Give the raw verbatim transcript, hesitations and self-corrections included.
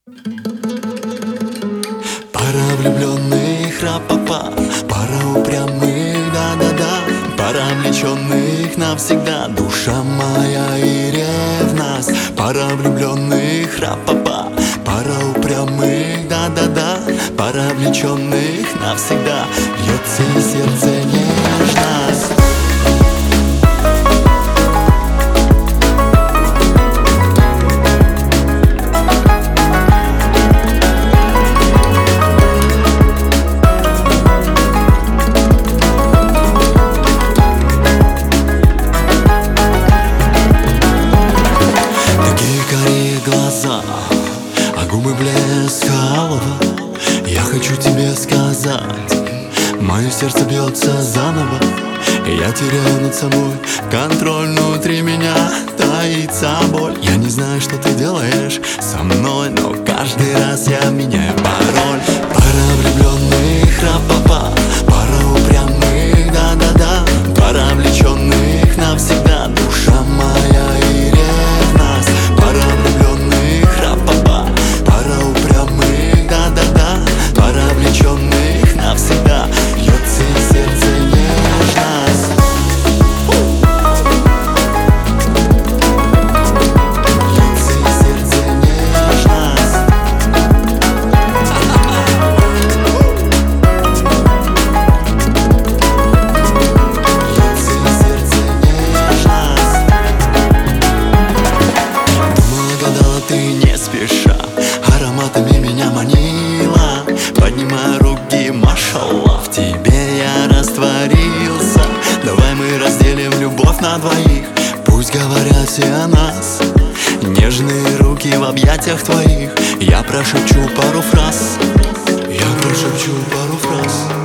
Пара влюбленных, ра-па-па, пара упрямых, да-да-да, пара влеченных навсегда, душа моя и ревность. Пара влюбленных, ра-па-па, пара упрямых, да-да-да, пара влеченных навсегда, бьется и сердце нежность. Глаза, а губы блеск алого. Я хочу тебе сказать, мое сердце бьется заново, и я теряю над собой контроль. Внутри меня таится боль. Я не знаю, что ты делаешь со мной, но каждый раз я меняю пароль. Пара влюбленных, ра-па-па, пара упрямых, да-да-да, пара влеченных навсегда, душа моя и ревность. Пара влюбленных, ра-па-па, пара упрямых, да-да-да, пара влеченных навсегда, бьется и сердце нежность. Бьется и сердце нежность. Бьется и сердце нежность. Думала, гадала, ты не спеша, ароматами меня манила, поднимая руки, машаллах, в тебе я растворился. Давай мы разделим любовь на двоих, пусть говорят все о нас. Нежные руки в объятиях твоих, я прошепчу пару фраз. Я прошепчу пару фраз.